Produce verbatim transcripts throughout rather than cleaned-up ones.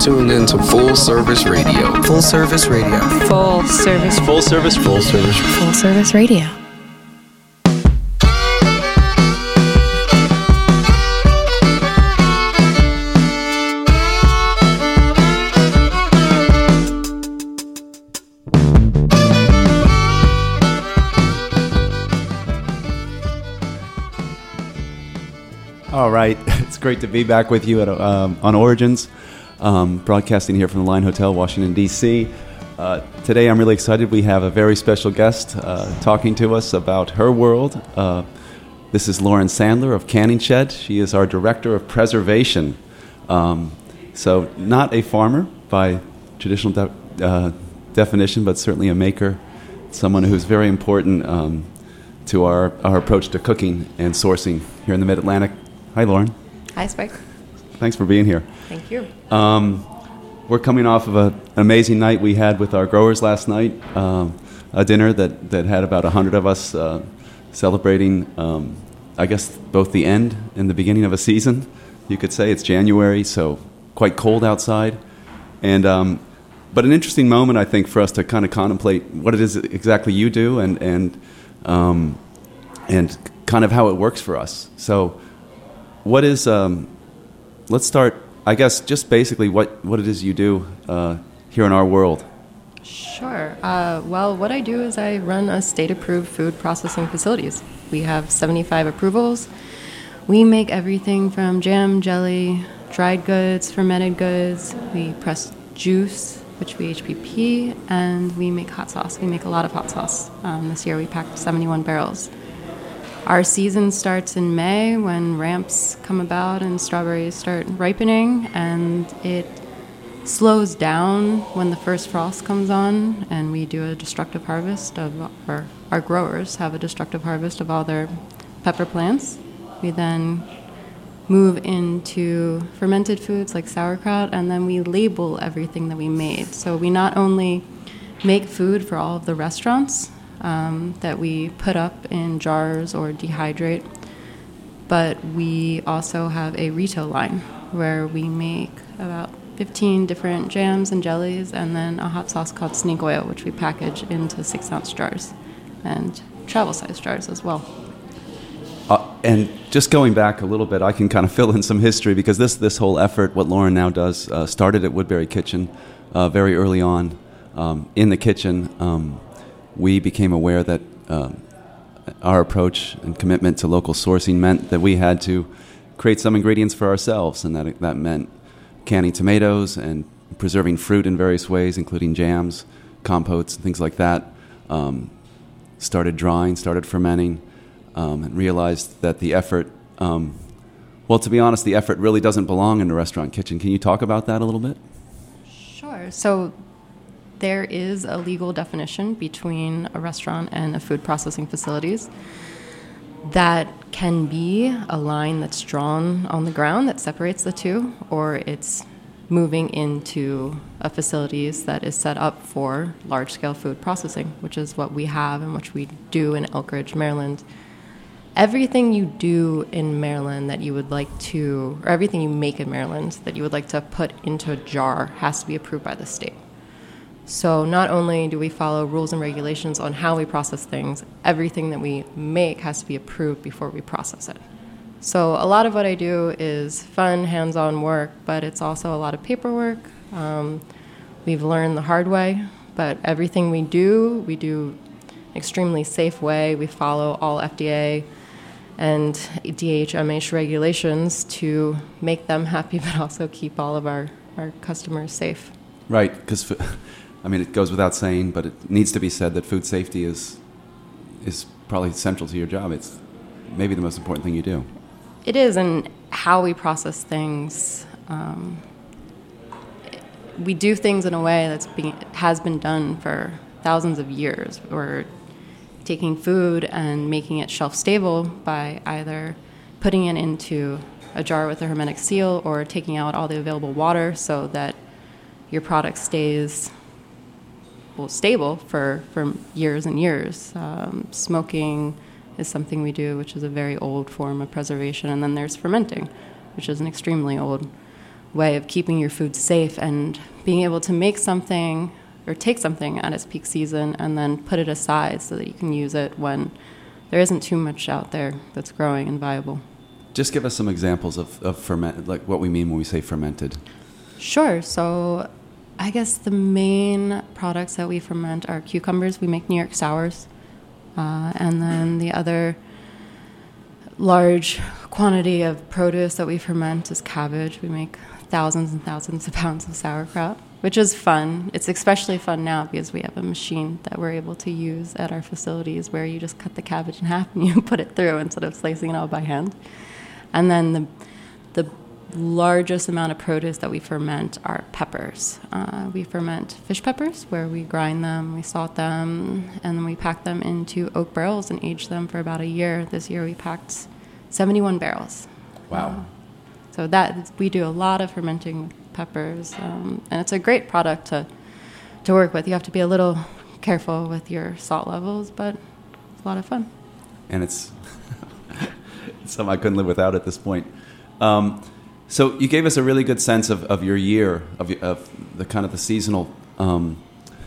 tuned into Full Service Radio. Full Service Radio. Full Service. Full Service. Full Service. Full Service Radio. All right, it's great to be back with you at, um, on Origins, um, broadcasting here from the Line Hotel, Washington, D C Uh, today I'm really excited. We have a very special guest uh, talking to us about her world. Uh, this is Lauren Sandler of Canning Shed. She is our Director of Preservation. Um, so not a farmer by traditional de- uh, definition, but certainly a maker, someone who's very important um, to our, our approach to cooking and sourcing here in the Mid-Atlantic. Hi, Lauren. Hi, Spike. Thanks for being here. Thank you. Um, we're coming off of a, an amazing night we had with our growers last night, um, a dinner that, that had about one hundred of us uh, celebrating, um, I guess, both the end and the beginning of a season. You could say it's January, so quite cold outside. And um, but an interesting moment, I think, for us to kind of contemplate what it is exactly you do and, and, um, and kind of how it works for us. So what is, um, let's start, I guess, just basically what, what it is you do uh, here in our world. Sure. Uh, well, what I do is I run a state-approved food processing facilities. We have seventy-five approvals. We make everything from jam, jelly, dried goods, fermented goods. We press juice, which we H P P, and we make hot sauce. We make a lot of hot sauce. Um, this year we packed seventy-one barrels. Our season starts in May when ramps come about and strawberries start ripening, and it slows down when the first frost comes on, and we do a destructive harvest of, or our growers have a destructive harvest of all their pepper plants. We then move into fermented foods like sauerkraut, and then we label everything that we made. So we not only make food for all of the restaurants Um, that we put up in jars or dehydrate, but we also have a retail line where we make about fifteen different jams and jellies, and then a hot sauce called Snake Oil, which we package into six-ounce jars and travel-size jars as well. Uh, and just going back a little bit, I can kind of fill in some history because this this whole effort, what Lauren now does, uh, started at Woodbury Kitchen uh, very early on. Um, in the kitchen, um, we became aware that um, our approach and commitment to local sourcing meant that we had to create some ingredients for ourselves, and that that meant canning tomatoes and preserving fruit in various ways, including jams, compotes, and things like that. Um, started drying, started fermenting, um, and realized that the effort, um, well, to be honest, the effort really doesn't belong in the restaurant kitchen. Can you talk about that a little bit? Sure. So there is a legal definition between a restaurant and a food processing facilities. That can be a line that's drawn on the ground that separates the two, or it's moving into a facilities that is set up for large-scale food processing, which is what we have and which we do in Elkridge, Maryland. Everything you do in Maryland that you would like to, or everything you make in Maryland that you would like to put into a jar has to be approved by the state. So not only do we follow rules and regulations on how we process things, everything that we make has to be approved before we process it. So a lot of what I do is fun, hands-on work, but it's also a lot of paperwork. Um, we've learned the hard way, but everything we do, we do extremely safe way. We follow all F D A and D H M H regulations to make them happy, but also keep all of our, our customers safe. Right, because I mean, it goes without saying, but it needs to be said that food safety is is probably central to your job. It's maybe the most important thing you do. It is, and how we process things. Um, we do things in a way that's being, has been done for thousands of years. We're taking food and making it shelf-stable by either putting it into a jar with a hermetic seal or taking out all the available water so that your product stays well, stable for, for years and years. Um, smoking is something we do, which is a very old form of preservation. And then there's fermenting, which is an extremely old way of keeping your food safe and being able to make something or take something at its peak season and then put it aside so that you can use it when there isn't too much out there that's growing and viable. Just give us some examples of, of ferment, like what we mean when we say fermented. Sure. So I guess the main products that we ferment are cucumbers. We make New York sours. Uh, and then the other large quantity of produce that we ferment is cabbage. We make thousands and thousands of pounds of sauerkraut, which is fun. It's especially fun now because we have a machine that we're able to use at our facilities where you just cut the cabbage in half and you put it through instead of slicing it all by hand. And then the the largest amount of produce that we ferment are peppers. Uh, we ferment fish peppers where we grind them, we salt them, and then we pack them into oak barrels and age them for about a year. This year we packed seventy-one barrels. Wow. Uh, so that we do a lot of fermenting with peppers, um, and it's a great product to to work with. You have to be a little careful with your salt levels, but it's a lot of fun. And it's, it's something I couldn't live without at this point. Um, So you gave us a really good sense of, of your year, of, of the kind of the seasonal um,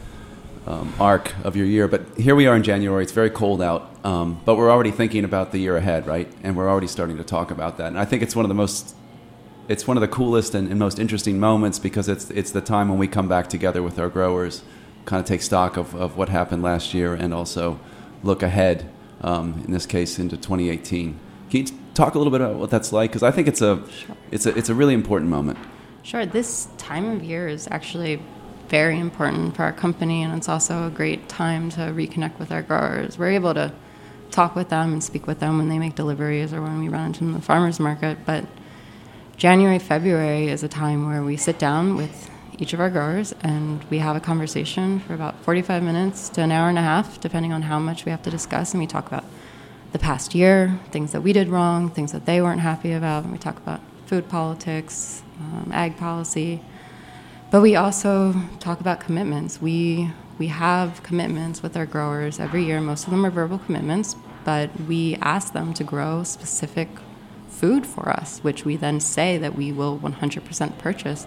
um, arc of your year. But here we are in January. It's very cold out, um, but we're already thinking about the year ahead, right? And we're already starting to talk about that. And I think it's one of the most, it's one of the coolest and, and most interesting moments because it's it's the time when we come back together with our growers, kind of take stock of, of what happened last year, and also look ahead. Um, in this case, into twenty eighteen. Can you talk a little bit about what that's like? Because I think it's a, Sure. it's a, it's a really important moment. Sure. This time of year is actually very important for our company, and it's also a great time to reconnect with our growers. We're able to talk with them and speak with them when they make deliveries or when we run into them in the farmers market. But January, February is a time where we sit down with each of our growers and we have a conversation for about forty-five minutes to an hour and a half, depending on how much we have to discuss, and we talk about the past year, things that we did wrong, things that they weren't happy about. And we talk about food politics, um, ag policy. But we also talk about commitments. We we have commitments with our growers every year. Most of them are verbal commitments, but we ask them to grow specific food for us, which we then say that we will one hundred percent purchase.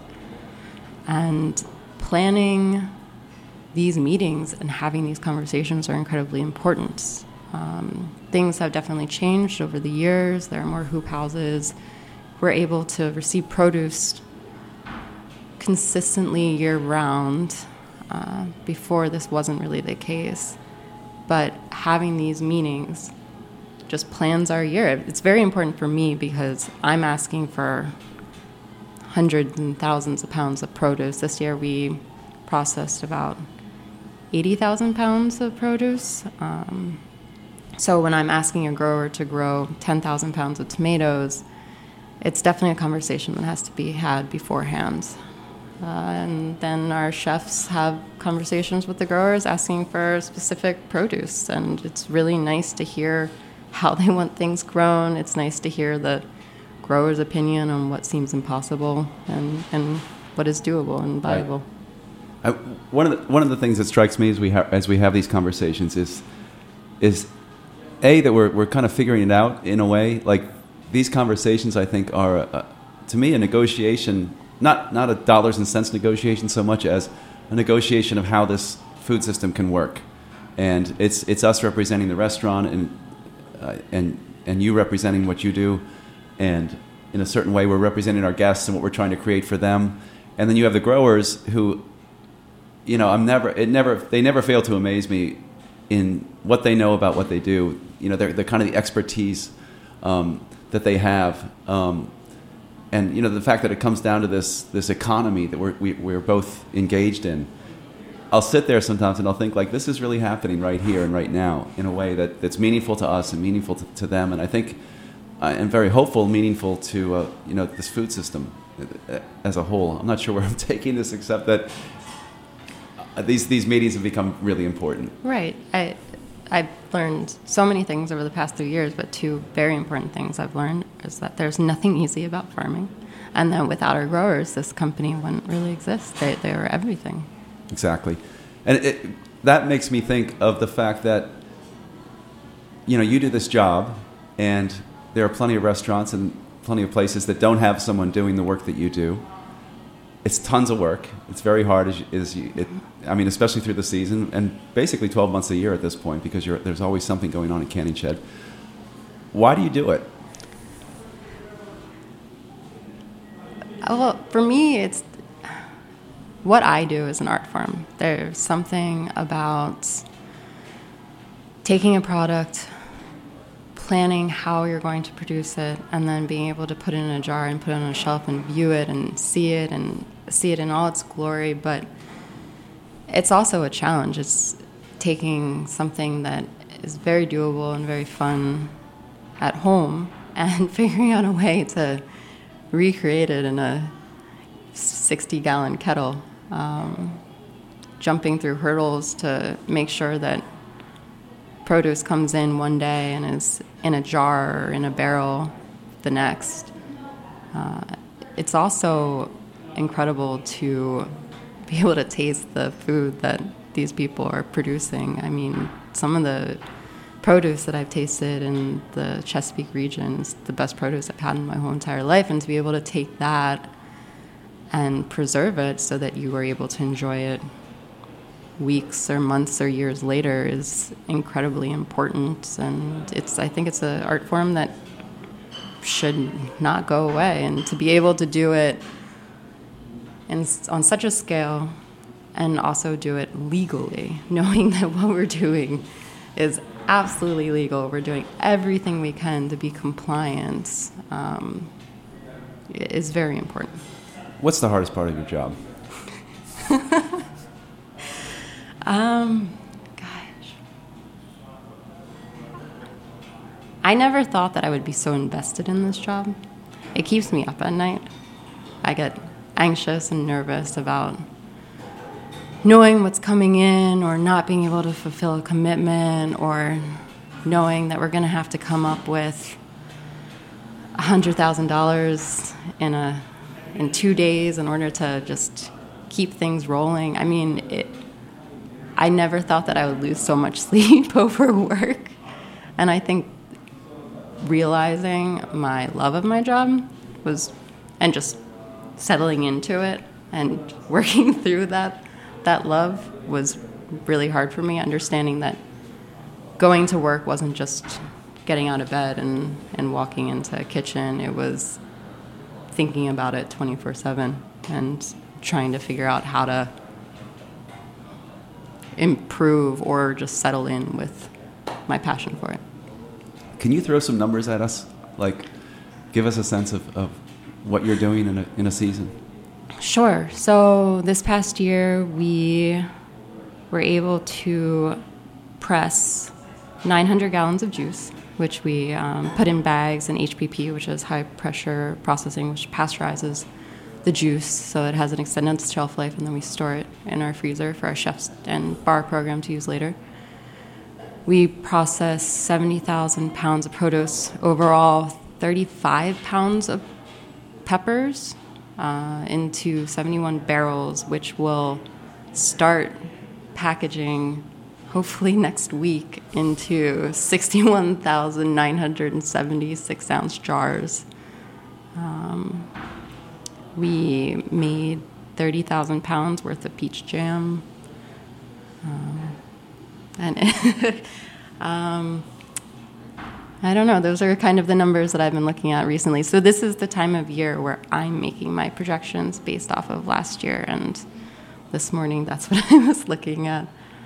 And planning these meetings and having these conversations are incredibly important. Um, things have definitely changed over the years. There are more hoop houses. We're able to receive produce consistently year-round. Uh, before, this wasn't really the case. But having these meetings just plans our year. It's very important for me because I'm asking for hundreds and thousands of pounds of produce. This year we processed about eighty thousand pounds of produce. Um, So when I'm asking a grower to grow ten thousand pounds of tomatoes, it's definitely a conversation that has to be had beforehand. Uh, and then our chefs have conversations with the growers asking for specific produce. And it's really nice to hear how they want things grown. It's nice to hear the grower's opinion on what seems impossible and, and what is doable and viable. Right. I, one of the one of the things that strikes me as we ha- as we have these conversations is is A, that we're we're kind of figuring it out in a way. Like these conversations, I think, are uh, to me a negotiation, not not a dollars and cents negotiation so much as a negotiation of how this food system can work. And it's it's us representing the restaurant and uh, and and you representing what you do, and in a certain way we're representing our guests and what we're trying to create for them. And then you have the growers who, you know, I'm never it never they never fail to amaze me in what they know about what they do. You know, they're, they're kind of the expertise um, that they have. Um, and, you know, the fact that it comes down to this this economy that we're, we, we're both engaged in. I'll sit there sometimes and I'll think, like, this is really happening right here and right now in a way that, that's meaningful to us and meaningful to, to them. And I think I am very hopeful, meaningful to, uh, you know, this food system as a whole. I'm not sure where I'm taking this, except that these these meetings have become really important. Right. I, I've learned so many things over the past three years, but two very important things I've learned is that there's nothing easy about farming, and that without our growers, this company wouldn't really exist. They, they are everything. Exactly. And it, that makes me think of the fact that, you know, you do this job, and there are plenty of restaurants and plenty of places that don't have someone doing the work that you do. it's tons of work. It's very hard. As, you, as you, it, I mean, especially through the season, and basically twelve months a year at this point, because you're, there's always something going on in Canning Shed. Why do you do it? Well, for me, it's what I do is an art form. There's something about taking a product, planning how you're going to produce it, and then being able to put it in a jar and put it on a shelf and view it and see it and see it in all its glory. But it's also a challenge. It's taking something that is very doable and very fun at home and figuring out a way to recreate it in a sixty-gallon kettle, um, jumping through hurdles to make sure that produce comes in one day and is in a jar or in a barrel the next. Uh, it's also incredible to be able to taste the food that these people are producing. I mean, some of the produce that I've tasted in the Chesapeake region is the best produce I've had in my whole entire life, and to be able to take that and preserve it so that you are able to enjoy it weeks or months or years later is incredibly important. And it's I think it's an art form that should not go away, and to be able to do it in, on such a scale and also do it legally, knowing that what we're doing is absolutely legal. We're doing everything we can to be compliant, um, is very important. What's the hardest part of your job? um, gosh. I never thought that I would be so invested in this job. It keeps me up at night. I get anxious and nervous about knowing what's coming in or not being able to fulfill a commitment, or knowing that we're going to have to come up with one hundred thousand dollars in a in two days in order to just keep things rolling. I mean, it, I never thought that I would lose so much sleep over work. And I think realizing my love of my job was, and just settling into it and working through that that love was really hard for me, understanding that going to work wasn't just getting out of bed and, and walking into a kitchen. It was thinking about it twenty-four seven and trying to figure out how to improve or just settle in with my passion for it. Can you throw some numbers at us? Like, give us a sense of, of what you're doing in a, in a season. Sure. So this past year, we were able to press nine hundred gallons of juice, which we um, put in bags in H P P, which is high pressure processing, which pasteurizes the juice so it has an extended shelf life, and then we store it in our freezer for our chefs and bar program to use later. We processed seventy thousand pounds of produce, overall thirty-five pounds of peppers, uh, into seventy-one barrels, which will start packaging hopefully next week into sixty-one thousand nine hundred seventy-six ounce jars. Um, we made thirty thousand pounds worth of peach jam. Um, and um, I don't know, those are kind of the numbers that I've been looking at recently. So this is the time of year where I'm making my projections based off of last year, and this morning that's what I was looking at.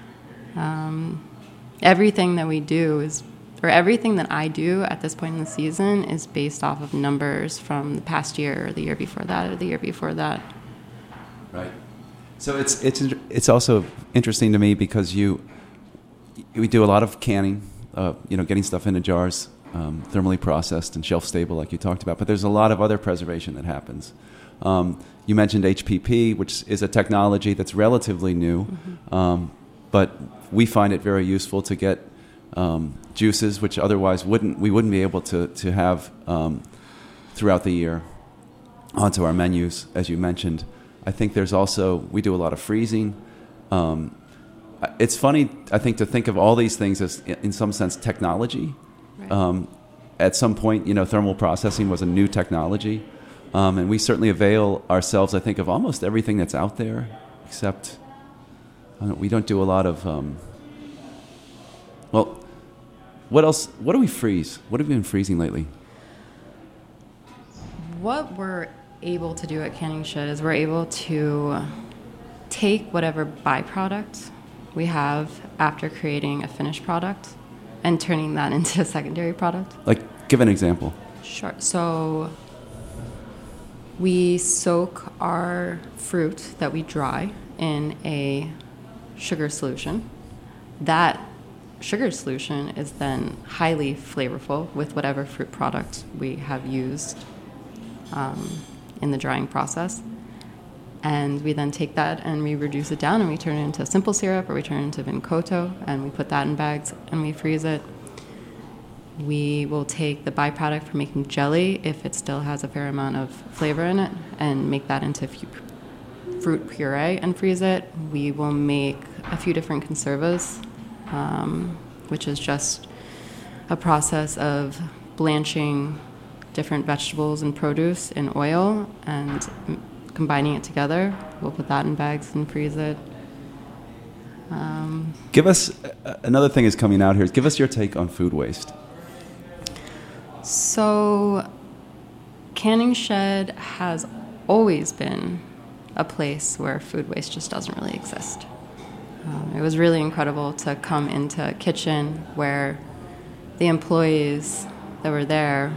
Um, everything that we do is, or everything that I do at this point in the season is based off of numbers from the past year or the year before that or the year before that. Right. So it's it's it's also interesting to me because you we do a lot of canning, uh, you know, getting stuff into jars, um, thermally processed and shelf stable, like you talked about. But there's a lot of other preservation that happens. Um, you mentioned H P P, which is a technology that's relatively new, mm-hmm. um, but we find it very useful to get um, juices which otherwise wouldn't we wouldn't be able to to have um, throughout the year onto our menus, as you mentioned. I think there's also, we do a lot of freezing. Um, it's funny, I think, to think of all these things as, in some sense, technology. Right. Um, at some point, you know, thermal processing was a new technology. Um, and we certainly avail ourselves, I think, of almost everything that's out there, except I don't, we don't do a lot of, um, well, what else, what do we freeze? What have we been freezing lately? What we're able to do at Canning Shed is we're able to take whatever byproduct we have after creating a finished product and turning that into a secondary product. Like, give an example. Sure. So we soak our fruit that we dry in a sugar solution. That sugar solution is then highly flavorful with whatever fruit product we have used um, in the drying process. And we then take that and we reduce it down and we turn it into simple syrup, or we turn it into Vincoto, and we put that in bags and we freeze it. We will take the byproduct for making jelly, if it still has a fair amount of flavor in it, and make that into f- fruit puree and freeze it. We will make a few different conservas, um, which is just a process of blanching different vegetables and produce in oil and m- combining it together. We'll put that in bags and freeze it. Um, Give us, uh, another thing is coming out here, give us your take on food waste. So, Canning Shed has always been a place where food waste just doesn't really exist. Um, it was really incredible to come into a kitchen where the employees that were there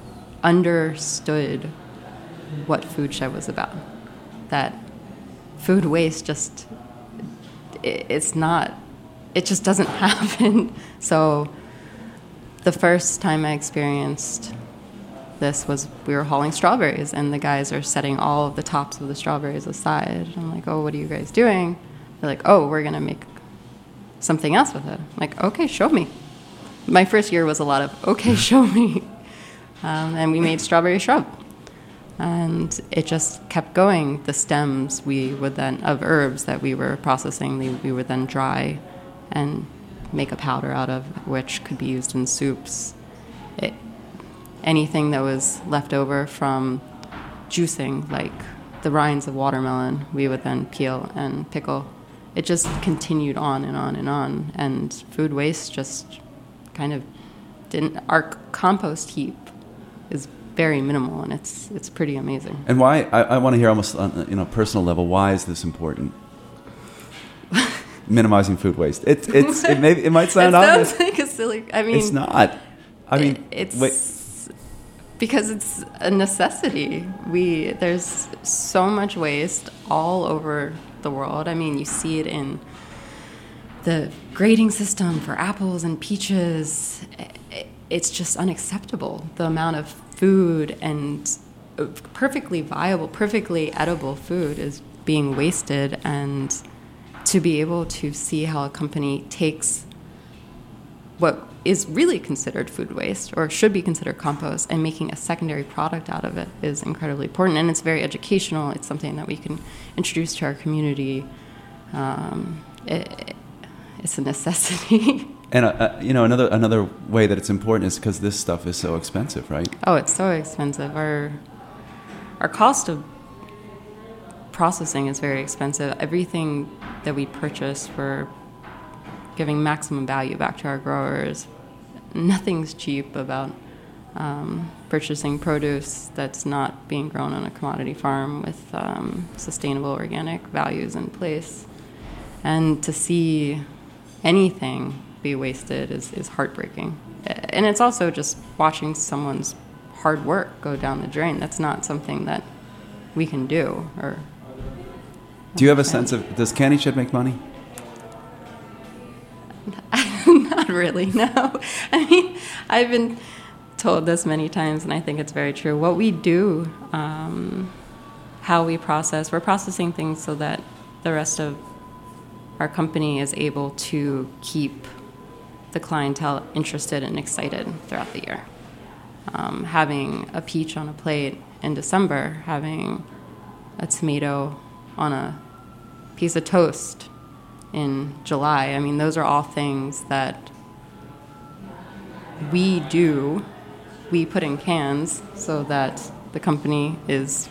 understood what Food Shed was about. That food waste just, it, it's not, it just doesn't happen. So, the first time I experienced this was we were hauling strawberries, and the guys are setting all of the tops of the strawberries aside. I'm like, oh, what are you guys doing? They're like, oh, we're going to make something else with it. I'm like, okay, show me. My first year was a lot of, okay, show me. Um, and we made strawberry shrub. And it just kept going. The stems we would then, of herbs that we were processing, we, we would then dry and make a powder out of, which could be used in soups. It, anything that was left over from juicing, like the rinds of watermelon, we would then peel and pickle. It just continued on and on and on, and food waste just kind of didn't. Our compost heap is very minimal, and it's it's pretty amazing. And why, I, I want to hear almost on a you know, personal level, why is this important? Minimizing food waste. It, it's, it, may, it might sound it obvious. sounds like a silly, I mean. It's not. I mean, it, it's wait. because it's a necessity. We There's so much waste all over the world. I mean, you see it in the grading system for apples and peaches. It's just unacceptable, the amount of food and perfectly viable, perfectly edible food is being wasted. And to be able to see how a company takes what is really considered food waste, or should be considered compost, and making a secondary product out of it is incredibly important. And it's very educational. It's something that we can introduce to our community. Um, it, it's a necessity. And, uh, you know, another another way that it's important is because this stuff is so expensive, right? Oh, it's so expensive. Our, our cost of processing is very expensive. Everything that we purchase for giving maximum value back to our growers, nothing's cheap about um, purchasing produce that's not being grown on a commodity farm with um, sustainable organic values in place. And to see anything be wasted is, is heartbreaking. And it's also just watching someone's hard work go down the drain. That's not something that we can do. Or do you have a sense of, does Canning Shed make money? Not really, no. I mean, I've been told this many times, and I think it's very true. What we do, um, how we process, we're processing things so that the rest of our company is able to keep the clientele interested and excited throughout the year. Um, having a peach on a plate in December, having a tomato on a piece of toast in July. I mean, those are all things that we do. We put in cans so that the company is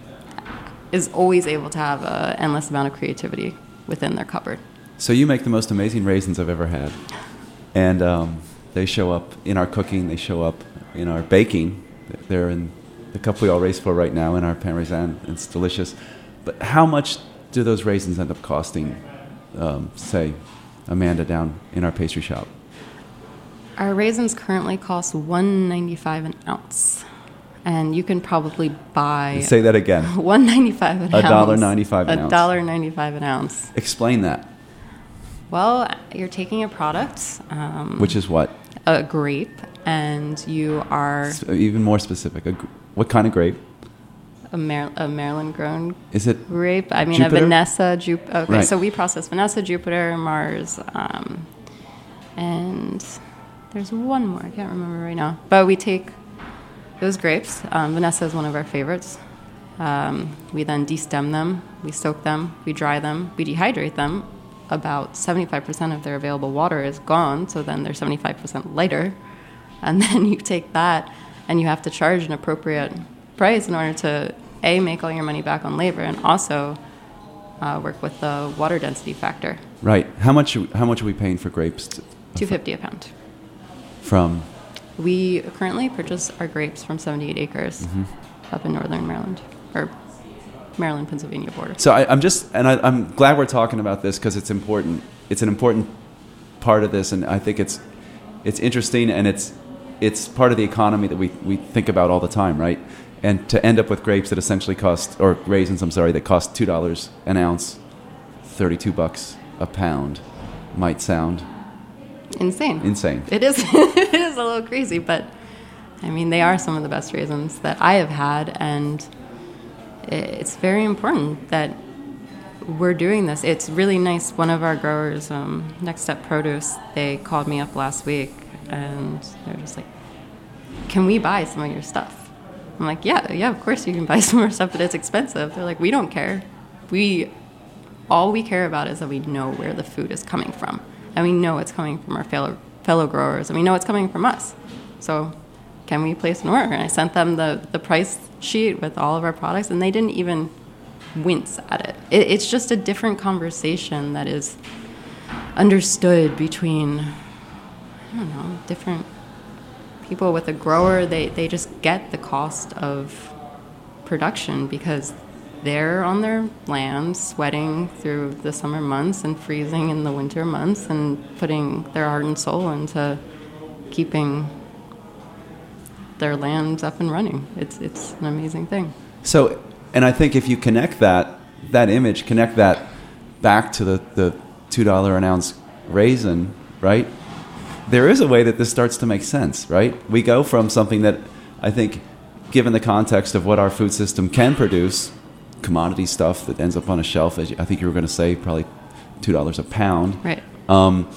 is always able to have an endless amount of creativity within their cupboard. So you make the most amazing raisins I've ever had. And um, they show up in our cooking, they show up in our baking. They're in the cup we all race for right now in our pain raisin. It's delicious. But how much do those raisins end up costing, um, say, Amanda down in our pastry shop? Our raisins currently cost one ninety-five an ounce. And you can probably buy... Say that again. one ninety-five an ounce. one dollar ninety-five an ounce. one dollar ninety-five an ounce. Explain that. Well, you're taking a product... Um, Which is what? A grape, and you are... So even more specific. A, gr- what kind of grape? A, Mar- a Maryland-grown Is it grape. I mean, Jupiter? a Vanessa Jupiter. Okay, Right. so we process Vanessa, Jupiter, Mars, um, and there's one more. I can't remember right now. But we take those grapes. Um, Vanessa is one of our favorites. Um, we then destem them, we soak them, we dry them, we dehydrate them. About seventy-five percent of their available water is gone, so then they're seventy-five percent lighter. And then you take that and you have to charge an appropriate price in order to, A, make all your money back on labor, and also uh, work with the water density factor. Right. How much How much are we paying for grapes? To, two fifty a pound. From? We currently purchase our grapes from seventy-eight acres Mm-hmm. up in northern Maryland, or Maryland, Pennsylvania border. So I, I'm just, and I, I'm glad we're talking about this because it's important. It's an important part of this, and I think it's it's interesting, and it's it's part of the economy that we, we think about all the time, right? And to end up with grapes that essentially cost, or raisins, I'm sorry, that cost two dollars an ounce, thirty-two bucks a pound, might sound Insane. insane. It is. It is a little crazy, but I mean, they are some of the best raisins that I have had, and it's very important that we're doing this. It's really nice. One of our growers, um, Next Step Produce, they called me up last week, and they're just like, "Can we buy some of your stuff?" I'm like, "Yeah, yeah, of course you can buy some more stuff, but it's expensive." They're like, "We don't care. We all we care about is that we know where the food is coming from, and we know it's coming from our fellow fellow growers, and we know it's coming from us. So, can we place an order?" And I sent them the the price sheet with all of our products, and they didn't even wince at it. it. It's just a different conversation that is understood between, I don't know, different people. With a grower, they, they just get the cost of production because they're on their land sweating through the summer months and freezing in the winter months and putting their heart and soul into keeping their lands up and running. It's it's an amazing thing. So, and I think if you connect that that image, connect that back to the, the two dollars an ounce raisin, right? There is a way that this starts to make sense, right? We go from something that I think, given the context of what our food system can produce, commodity stuff that ends up on a shelf, as I think you were going to say, probably two dollars a pound. Right. Um,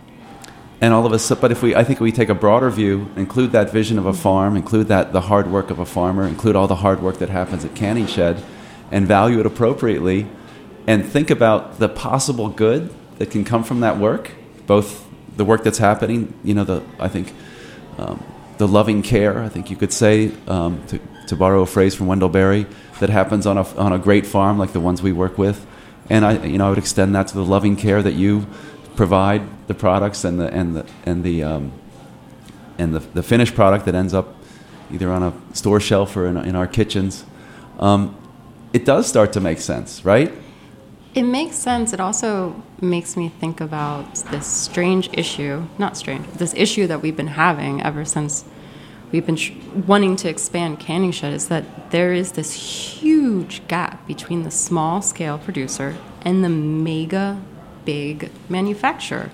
and all of us, but if we, I think we take a broader view, include that vision of a farm, include that the hard work of a farmer, include all the hard work that happens at Canning Shed, and value it appropriately, and think about the possible good that can come from that work, both the work that's happening, you know, the I think um, the loving care, I think you could say, um, to, to borrow a phrase from Wendell Berry, that happens on a on a great farm like the ones we work with, and I you know I would extend that to the loving care that you provide the products and the and the and the um, and the, the finished product that ends up either on a store shelf or in, in our kitchens. Um, it does start to make sense, right? It makes sense. It also makes me think about this strange issue, not strange, this issue that we've been having ever since we've been sh- wanting to expand Canning Shed, is that there is this huge gap between the small scale producer and the mega big manufacturer.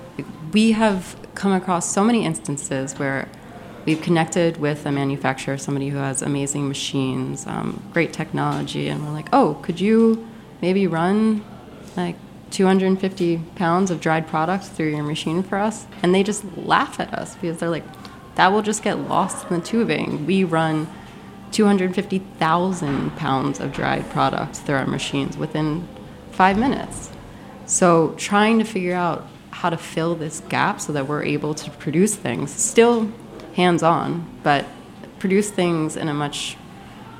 We have come across so many instances where we've connected with a manufacturer, somebody who has amazing machines, um, great technology, and we're like, oh, could you maybe run like two hundred fifty pounds of dried products through your machine for us? And they just laugh at us because they're like, that will just get lost in the tubing. We run two hundred fifty thousand pounds of dried products through our machines within five minutes. So trying to figure out how to fill this gap so that we're able to produce things, still hands-on, but produce things in a much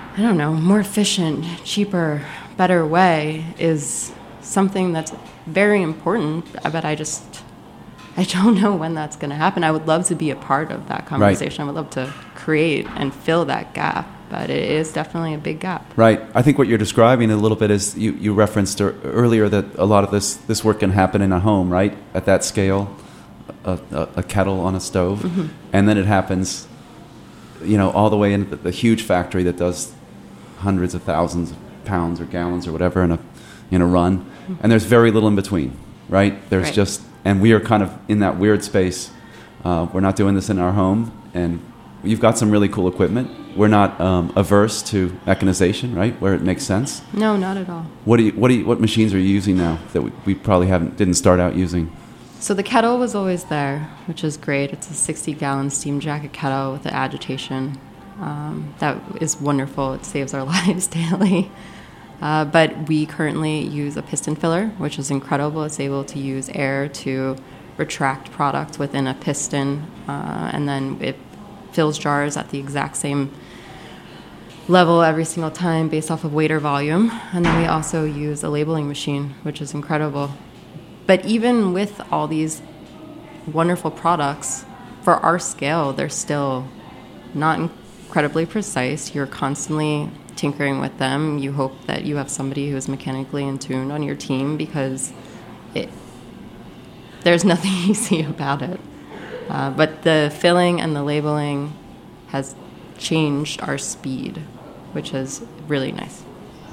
I don't know, more efficient, cheaper, better way is something that's very important, but I just, I don't know when that's going to happen. I would love to be a part of that conversation. Right. I would love to create and fill that gap, but it is definitely a big gap. Right. I think what you're describing a little bit is you, you referenced earlier that a lot of this, this work can happen in a home, right? At that scale, a, a, a kettle on a stove, mm-hmm. and then it happens, you know, all the way into the, the huge factory that does hundreds of thousands of pounds or gallons or whatever in a in a run, mm-hmm. and there's very little in between, right? There's right. just, and we are kind of in that weird space. Uh, we're not doing this in our home, and you've got some really cool equipment. We're not um, averse to mechanization, right, where it makes sense. No, not at all. What do you, what do you, what machines are you using now that we, we probably haven't didn't start out using? So the kettle was always there, which is great. It's a sixty gallon steam jacket kettle with the agitation. Um, that is wonderful. It saves our lives daily. Uh, but we currently use a piston filler, which is incredible. It's able to use air to retract product within a piston, uh, and then it fills jars at the exact same level every single time based off of weight or volume. And then we also use a labeling machine, which is incredible. But even with all these wonderful products, for our scale, they're still not incredibly precise. You're constantly tinkering with them. You hope that you have somebody who's mechanically in tune on your team, because it, there's nothing easy about it. Uh, but the filling and the labeling has changed our speed, which is really nice.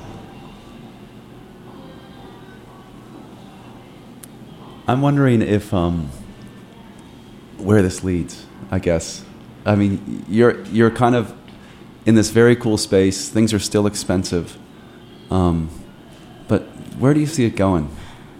I'm wondering if um, where this leads, I guess. I mean, you're you're kind of in this very cool space. Things are still expensive. Um, but where do you see it going?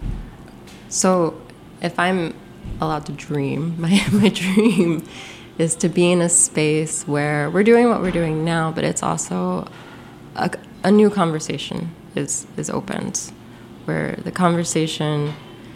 So if I'm allowed to dream, my, my dream is to be in a space where we're doing what we're doing now, but it's also a, a new conversation is, is opened, where the conversation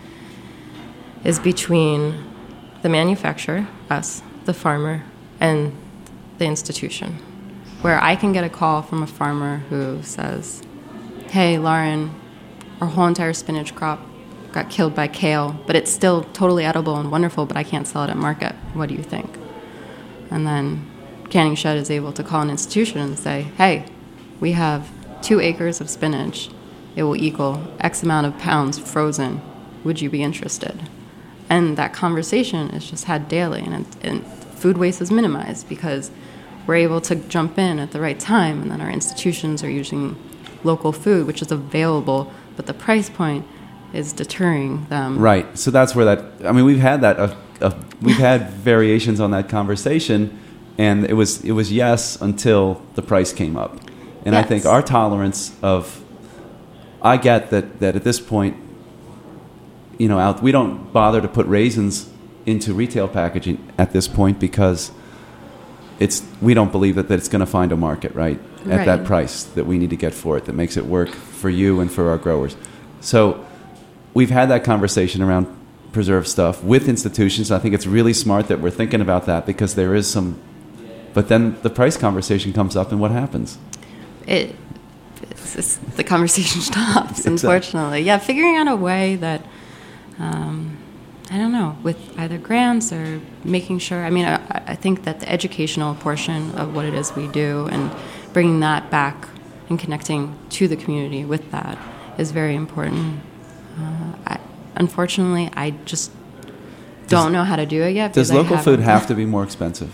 is between the manufacturer, us, the farmer, and the institution, where I can get a call from a farmer who says, hey, Lauren, our whole entire spinach crop got killed by kale, but it's still totally edible and wonderful, but I can't sell it at market. What do you think? And then Canning Shed is able to call an institution and say, hey, we have two acres of spinach. It will equal X amount of pounds frozen. Would you be interested? And that conversation is just had daily, and, it, and food waste is minimized because we're able to jump in at the right time, and then our institutions are using local food, which is available, but the price point is deterring them. Right. So that's where that, I mean, we've had that, uh, uh, we've had variations on that conversation, and it was it was yes until the price came up. And yes. I think our tolerance of, I get that, that at this point, you know, out, we don't bother to put raisins into retail packaging at this point because it's we don't believe that, that it's going to find a market, right, at right. that price that we need to get for it, that makes it work for you and for our growers. So we've had that conversation around preserved stuff with institutions. I think it's really smart that we're thinking about that because there is some, but then the price conversation comes up, and what happens? It it's, it's, the conversation stops, unfortunately. Yeah, figuring out a way that, um, I don't know, with either grants or making sure, I mean, I, I think that the educational portion of what it is we do and bringing that back and connecting to the community with that is very important. Uh, I, unfortunately, I just don't does, know how to do it yet. Does local food have to be more expensive?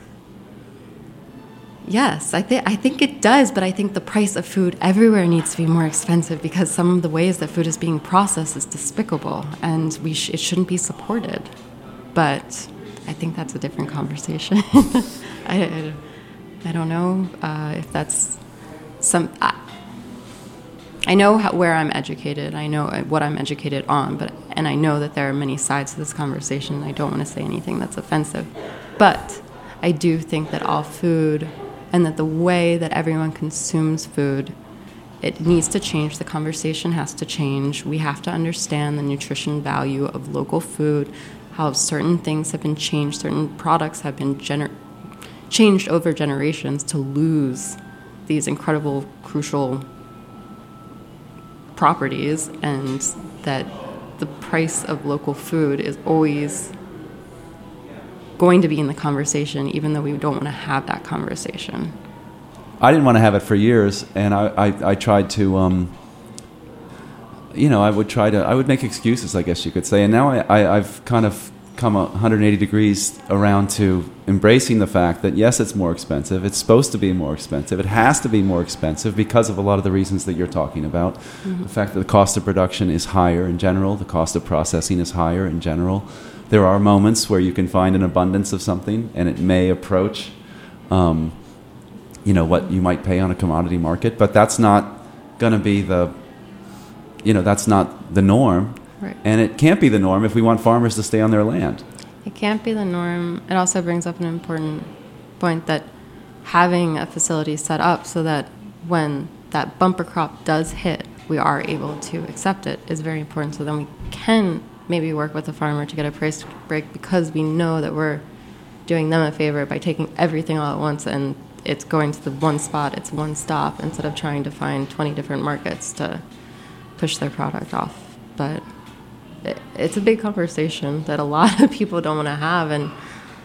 Yes, I think I think it does, but I think the price of food everywhere needs to be more expensive because some of the ways that food is being processed is despicable, and we sh- it shouldn't be supported. But I think that's a different conversation. I, I, I don't know uh, if that's some. I, I know how, where I'm educated. I know what I'm educated on, but and I know that there are many sides to this conversation. I don't want to say anything that's offensive, but I do think that all food and that the way that everyone consumes food, it needs to change. The conversation has to change. We have to understand the nutrition value of local food, how certain things have been changed, certain products have been gener- changed over generations to lose these incredible, crucial properties, and that the price of local food is always going to be in the conversation, even though we don't want to have that conversation. I didn't want to have it for years, and I, I, I tried to, um, you know, I would try to, I would make excuses, I guess you could say, and now I, I, I've kind of come one hundred eighty degrees around to embracing the fact that, yes, it's more expensive. It's supposed to be more expensive. It has to be more expensive because of a lot of the reasons that you're talking about. Mm-hmm. The fact that the cost of production is higher in general. The cost of processing is higher in general. There are moments where you can find an abundance of something, and it may approach, um, you know, what you might pay on a commodity market. But that's not going to be the, you know, that's not the norm. Right. And it can't be the norm if we want farmers to stay on their land. It can't be the norm. It also brings up an important point that having a facility set up so that when that bumper crop does hit, we are able to accept it is very important. So then we can maybe work with the farmer to get a price break, because we know that we're doing them a favor by taking everything all at once, and it's going to the one spot, it's one stop, instead of trying to find twenty different markets to push their product off. But it's a big conversation that a lot of people don't want to have, and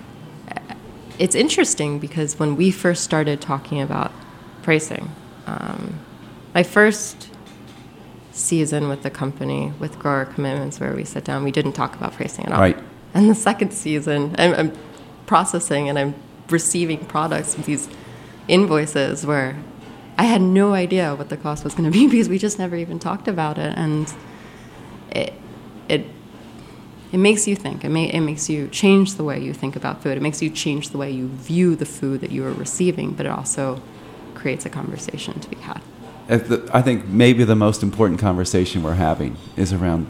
it's interesting because when we first started talking about pricing, um, my first season with the company, with Grower Commitments, where we sit down, we didn't talk about pricing at all. Right. And the second season, I'm, I'm processing and I'm receiving products with these invoices where I had no idea what the cost was going to be because we just never even talked about it, and it it it makes you think. It, may, it makes you change the way you think about food. It makes you change the way you view the food that you are receiving, but it also creates a conversation to be had. I think maybe the most important conversation we're having is around,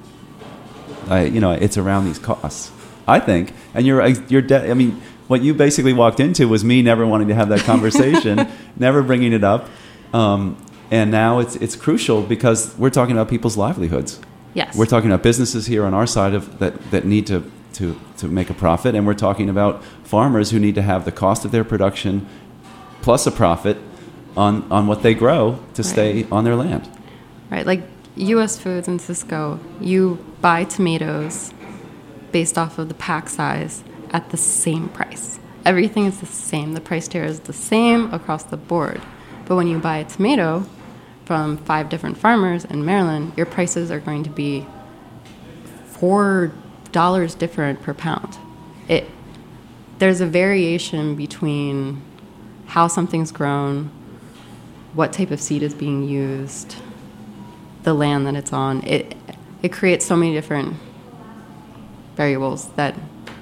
uh, you know, it's around these costs, I think. And you're, you're de- I mean, what you basically walked into was me never wanting to have that conversation, never bringing it up. Um, and now it's it's crucial because we're talking about people's livelihoods. Yes. We're talking about businesses here on our side of that, that need to, to, to make a profit, and we're talking about farmers who need to have the cost of their production plus a profit on, on what they grow to stay Right. on their land. Right, like U S Foods and Cisco, you buy tomatoes based off of the pack size at the same price. Everything is the same. The price tier is the same across the board. But when you buy a tomato from five different farmers in Maryland, your prices are going to be four dollars different per pound. It there's a variation between how something's grown, what type of seed is being used, the land that it's on. It it creates so many different variables that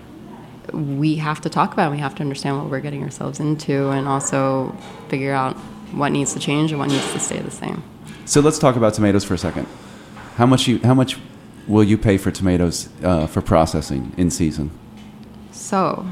we have to talk about. We have to understand what we're getting ourselves into, and also figure out what needs to change and what needs to stay the same. So let's talk about tomatoes for a second. How much you how much will you pay for tomatoes uh, for processing in season? So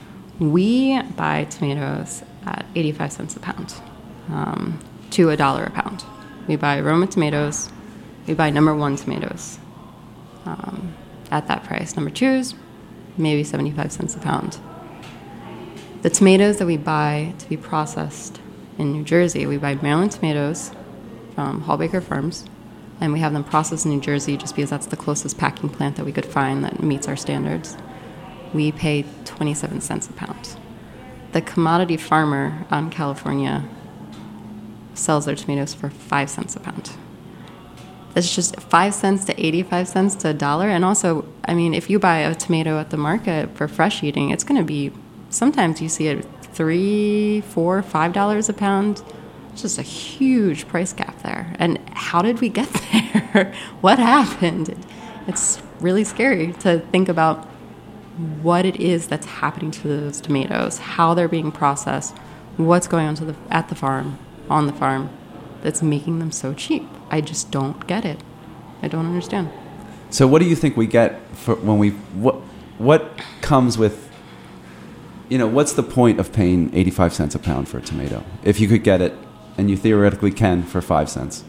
we buy tomatoes at eighty-five cents a pound um, to a dollar a pound. We buy Roma tomatoes. We buy number one tomatoes um, at that price. Number twos, maybe seventy-five cents a pound. The tomatoes that we buy to be processed in New Jersey, we buy Maryland tomatoes from Hallbaker Farms, and we have them processed in New Jersey just because that's the closest packing plant that we could find that meets our standards. We pay twenty-seven cents a pound. The commodity farmer out in California sells their tomatoes for five cents a pound. It's just five cents to eighty-five cents to a dollar. And also, I mean, if you buy a tomato at the market for fresh eating, it's going to be, sometimes you see it three, four, five dollars a pound. It's just a huge price gap there. And how did we get there? What happened? It's really scary to think about what it is that's happening to those tomatoes, how they're being processed, what's going on to the at the farm, on the farm, that's making them so cheap. I just don't get it. I don't understand. So what do you think we get for when we what what comes with, you know, what's the point of paying eighty-five cents a pound for a tomato if you could get it, and you theoretically can, for five cents?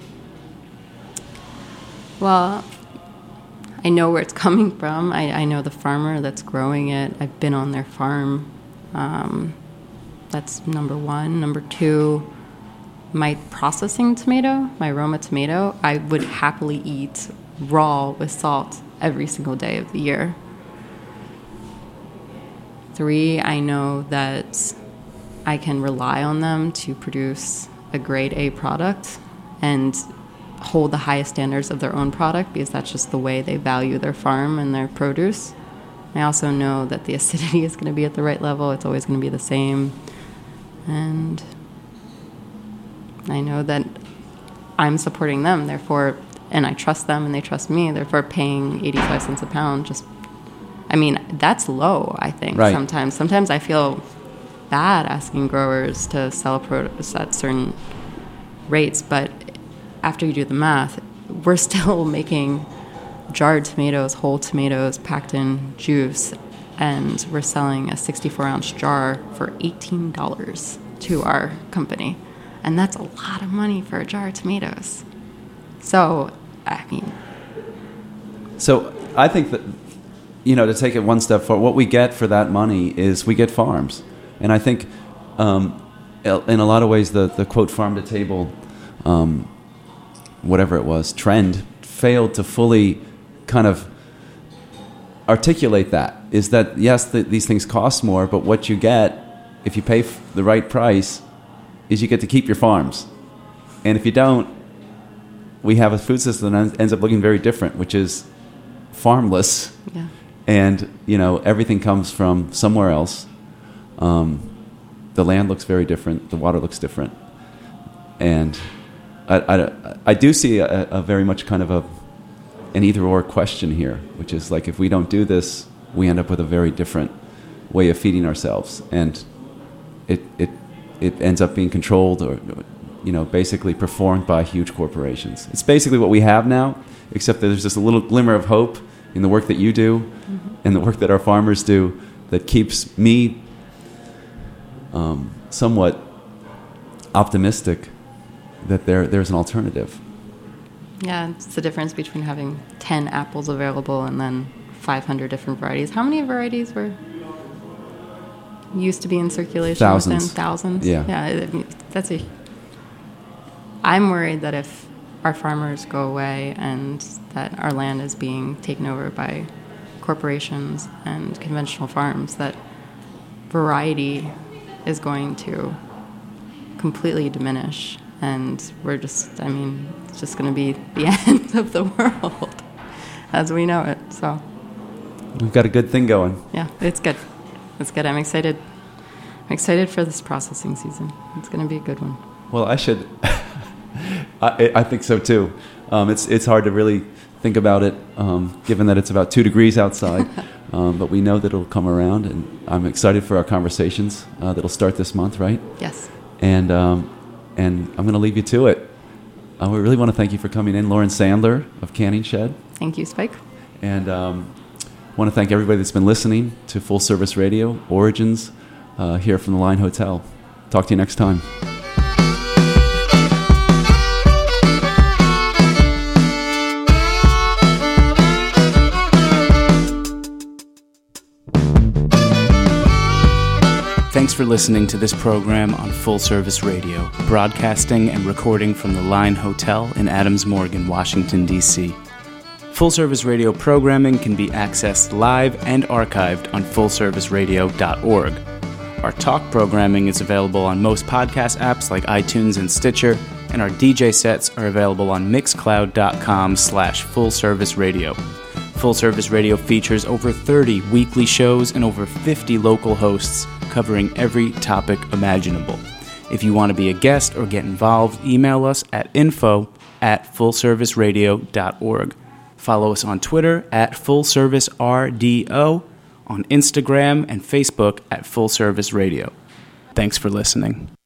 Well, I know where it's coming from. I, I know the farmer that's growing it. I've been on their farm. Um, that's number one. Number two, my processing tomato, my Roma tomato, I would happily eat raw with salt every single day of the year. Three, I know that I can rely on them to produce a grade A product and hold the highest standards of their own product because that's just the way they value their farm and their produce. I also know that the acidity is going to be at the right level. It's always going to be the same. And I know that I'm supporting them, therefore, and I trust them and they trust me, therefore paying eighty-five cents a pound just, I mean, that's low, I think, right. sometimes. Sometimes I feel bad asking growers to sell produce at certain rates, but after you do the math, we're still making jarred tomatoes, whole tomatoes packed in juice, and we're selling a sixty-four ounce jar for eighteen dollars to our company. And that's a lot of money for a jar of tomatoes. So, I mean... So, I think that, you know, to take it one step forward, what we get for that money is we get farms. And I think, um, in a lot of ways, the, the quote, farm-to-table, um, whatever it was, trend, failed to fully kind of articulate that. Is that, yes, the, these things cost more, but what you get, if you pay f- the right price, is you get to keep your farms. And if you don't, we have a food system that ends up looking very different, which is farmless. Yeah. And, you know, everything comes from somewhere else. Um, the land looks very different. The water looks different. And I, I, I do see a, a very much kind of a an either-or question here, which is like, if we don't do this, we end up with a very different way of feeding ourselves. And it it it ends up being controlled or, you know, basically performed by huge corporations. It's basically what we have now, except that there's just a little glimmer of hope in the work that you do mm-hmm. and the work that our farmers do that keeps me um, somewhat optimistic that there there's an alternative. Yeah, it's the difference between having ten apples available and then five hundred different varieties. How many varieties were used to be in circulation? Thousands. Within thousands? Yeah. Yeah, I mean, that's a... I'm worried that if our farmers go away and that our land is being taken over by corporations and conventional farms, that variety is going to completely diminish. And we're just, I mean, it's just going to be the end of the world as we know it. So we've got a good thing going. Yeah, it's good. It's good. I'm excited. I'm excited for this processing season. It's going to be a good one. Well, I should. I, I think so too. Um, it's it's hard to really think about it, um, given that it's about two degrees outside. um, but we know that it'll come around, and I'm excited for our conversations uh, that'll start this month, right? Yes. And um, and I'm going to leave you to it. Uh, we really want to thank you for coming in, Lauren Sandler of Canning Shed. Thank you, Spike. And um, I want to thank everybody that's been listening to Full Service Radio, Origins, uh, here from the Line Hotel. Talk to you next time. Thanks for listening to this program on Full Service Radio, broadcasting and recording from the Line Hotel in Adams Morgan, Washington, D C Full Service Radio programming can be accessed live and archived on full service radio dot org. Our talk programming is available on most podcast apps like iTunes and Stitcher, and our D J sets are available on mixcloud dot com slash full service radio. Full Service Radio features over thirty weekly shows and over fifty local hosts covering every topic imaginable. If you want to be a guest or get involved, email us at info at full service radio dot org. Follow us on Twitter at full service R D O, on Instagram and Facebook at Full Service Radio. Thanks for listening.